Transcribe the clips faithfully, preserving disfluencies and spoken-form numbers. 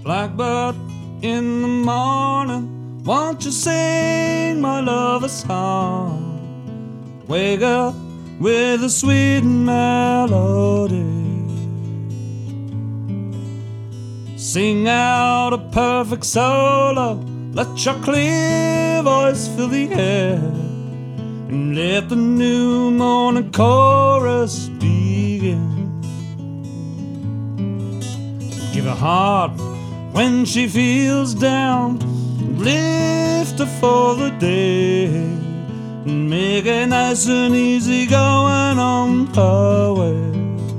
Blackbird in the morning, won't you sing my love a song? Wake up with a sweet melody. Sing out a perfect solo, let your clear voice fill the air, and let the new morning chorus begin. Give her heart when she feels down, lift her for the day, and make it nice and easy going on her way.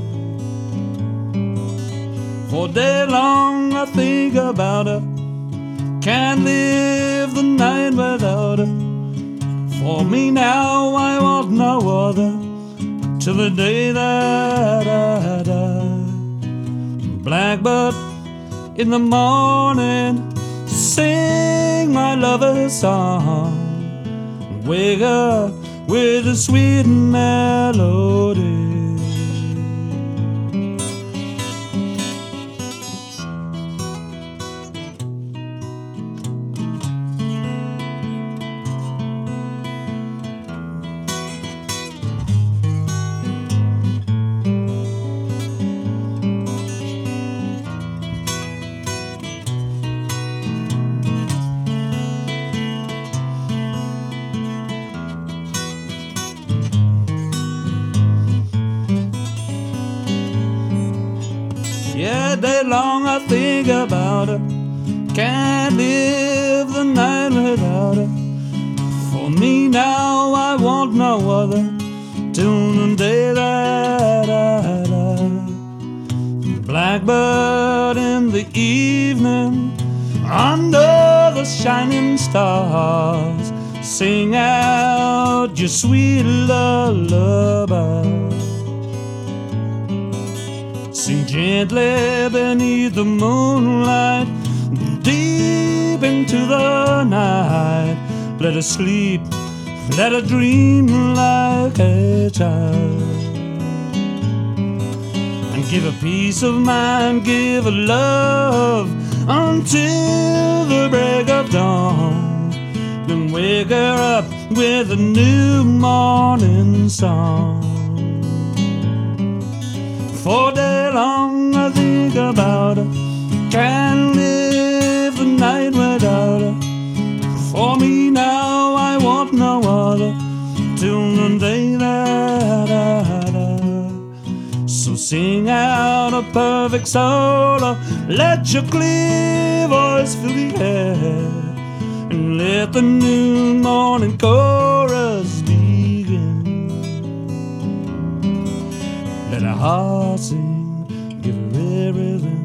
For day long I think about her, can't live the night without her. For me now I want no other, till the day that I die. Blackbird in the morning, sing my lover's song. Wake up with a sweet melody. Yeah, day long I think about her, can't live the night without her. For me now I want no other, till the day that I die. Blackbird in the evening, under the shining stars, sing out your sweet lullaby. Sing gently beneath the moonlight, deep into the night. Let her sleep, let her dream like a child. And give her peace of mind, give her love, until the break of dawn. Then wake her up with a new morning song. For day long I think about her, can't live the night without her. For me now I want no other, till the day that I die. So sing out a perfect solo, let your clear voice fill the air, and let the new morning chorus begin. Let her heart sing, give her everything.